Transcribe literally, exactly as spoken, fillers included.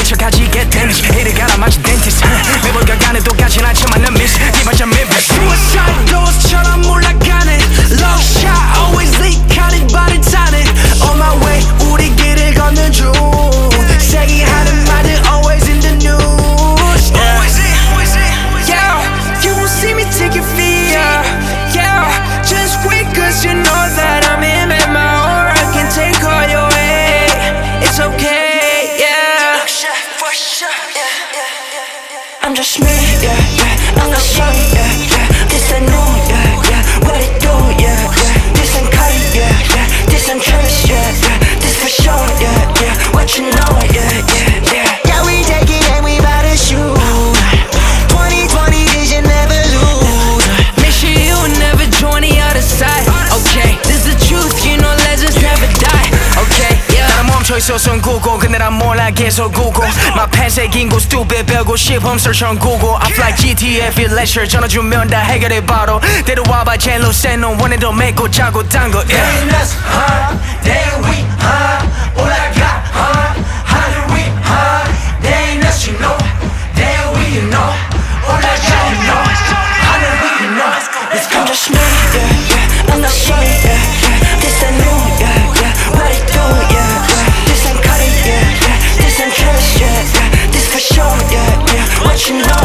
상처까지 get damage 이를 갈아 마치 dentist 매번 결과는 똑같진 않지만 난 miss 이발자 Memphis Suicide dose처럼 올라가는 Love shot always leak 하는 발을 타는 On my way 우리 길을 걷는 중 세기 하는 말들 always in the news yeah. Always in, always in, always in. Yeah, you won't see me take your fear Yeah, just wait cause you know that I'm in and my aura can take all your way It's okay, yeah For sure, yeah, yeah, yeah I'm just me, yeah, yeah I'm not shy, yeah, yeah This I know, yeah, yeah What it do, yeah, yeah This ain't kind, yeah, yeah This I'm trust, yeah, yeah This for sure, yeah, yeah What you know, yeah, yeah, yeah Yeah, we take it and we bout to shoot twenty twenty vision never lose Make sure you never join the other side Okay, this is the truth, you know legends never die Okay, yeah 나는 멈춰있어선 구고 근데 난 몰라 계속 구고 My past 인고 stupid 배우고 싶음 search on Google I fly G T A feel leisure 전화주면 다 해결해 바로 데려와봐 젤로 셋놈 원해도 맺고 자고 딴거 yeah Damn us, huh? Damn we, huh? 올라가, huh? 하늘 위, huh? Damn us, you know Damn we, you know 올라가, you know 하늘 위, you know Let's go I'm just me, yeah, yeah I'm not shy, yeah, yeah This I know, yeah, yeah What it do, yeah, yeah This ain't cutting, yeah, yeah This ain't trust, yeah, yeah This for sure, yeah, yeah What you know